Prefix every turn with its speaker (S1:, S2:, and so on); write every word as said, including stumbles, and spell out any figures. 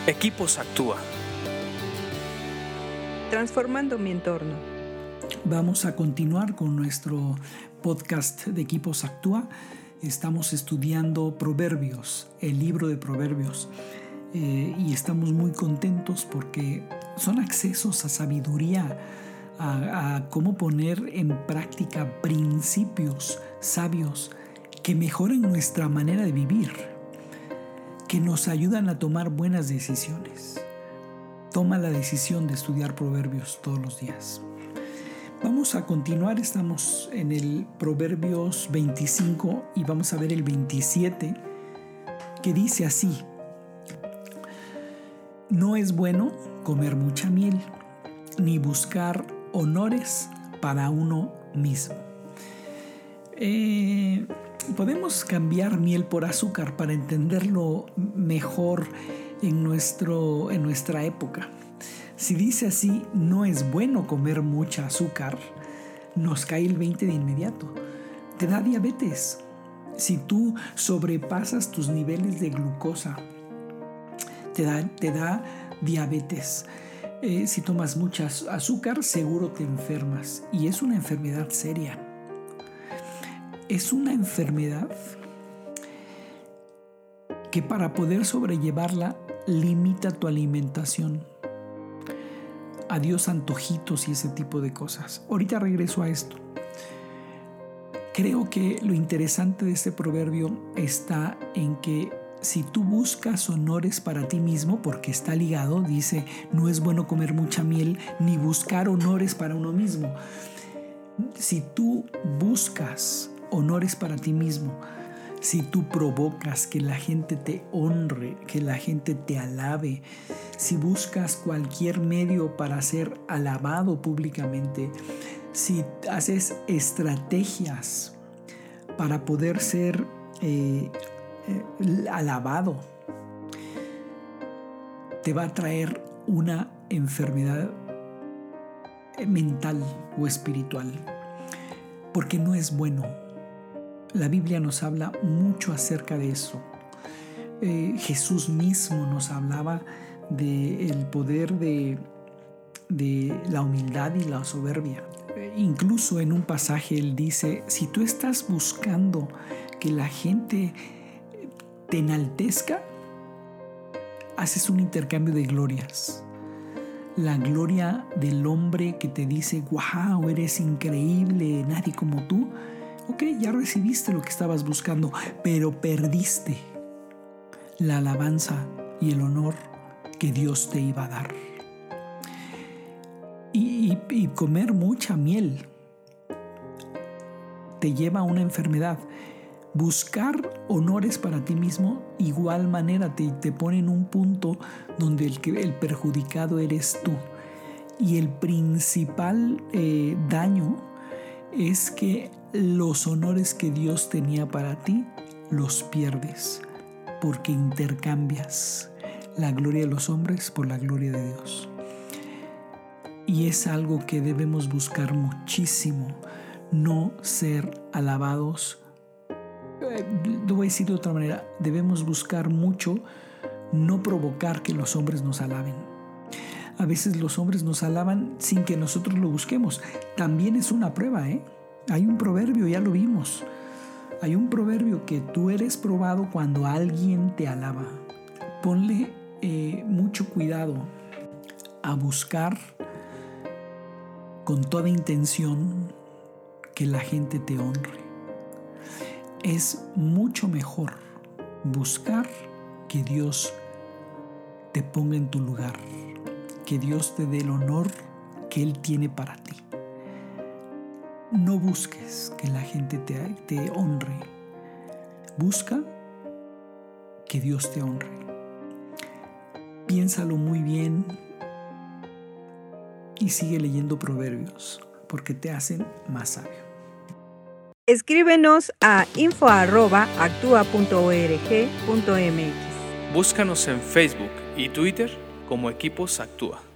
S1: Equipos Actúa.
S2: Transformando mi entorno.
S3: Vamos a continuar con nuestro podcast de Equipos Actúa. Estamos estudiando Proverbios, el libro de Proverbios, eh, y estamos muy contentos porque son accesos a sabiduría, a, a cómo poner en práctica principios sabios que mejoren nuestra manera de vivir, que nos ayudan a tomar buenas decisiones. Toma la decisión de estudiar Proverbios todos los días. Vamos a continuar, estamos en el Proverbios veinticinco y vamos a ver el veintisiete, que dice así: no es bueno comer mucha miel, ni buscar honores para uno mismo. Eh, podemos cambiar miel por azúcar para entenderlo mejor en, nuestro, en nuestra época. Si dice así, no es bueno comer mucha azúcar, nos cae el veinte de inmediato. Te da diabetes. Si tú sobrepasas tus niveles de glucosa, te da, te da diabetes. Eh, si tomas mucha azúcar, seguro te enfermas. Y es una enfermedad seria. Es una enfermedad que para poder sobrellevarla limita tu alimentación. Adiós antojitos y ese tipo de cosas. Ahorita regreso a esto. Creo que lo interesante de este proverbio está en que si tú buscas honores para ti mismo, porque está ligado, dice, no es bueno comer mucha miel ni buscar honores para uno mismo. Si tú buscas honores para ti mismo, si tú provocas que la gente te honre, que la gente te alabe, si buscas cualquier medio para ser alabado públicamente, si haces estrategias para poder ser eh, eh, alabado, te va a traer una enfermedad mental o espiritual, porque no es bueno. La Biblia nos habla mucho acerca de eso. Eh, Jesús mismo nos hablaba del poder de, de la humildad y la soberbia. Eh, incluso en un pasaje él dice, si tú estás buscando que la gente te enaltezca, haces un intercambio de glorias. La gloria del hombre que te dice, wow, eres increíble, nadie como tú. Ok, ya recibiste lo que estabas buscando, pero perdiste la alabanza y el honor que Dios te iba a dar. Y, y, y comer mucha miel te lleva a una enfermedad. Buscar honores para ti mismo, igual manera te, te pone en un punto donde el, el perjudicado eres tú. Y el principal eh, daño es que los honores que Dios tenía para ti los pierdes porque intercambias la gloria de los hombres por la gloria de Dios. Y es algo que debemos buscar muchísimo, no ser alabados. Eh, lo voy a decir de otra manera, debemos buscar mucho no provocar que los hombres nos alaben. A veces los hombres nos alaban sin que nosotros lo busquemos. También es una prueba, ¿eh? Hay un proverbio, ya lo vimos. Hay un proverbio que tú eres probado cuando alguien te alaba. Ponle eh, mucho cuidado a buscar con toda intención que la gente te honre. Es mucho mejor buscar que Dios te ponga en tu lugar, que Dios te dé el honor que Él tiene para ti. No busques que la gente te, te honre. Busca que Dios te honre. Piénsalo muy bien y sigue leyendo Proverbios porque te hacen más sabio.
S2: Escríbenos a info arroba actua punto org punto mx.
S1: Búscanos en Facebook y Twitter como Equipos Actúa.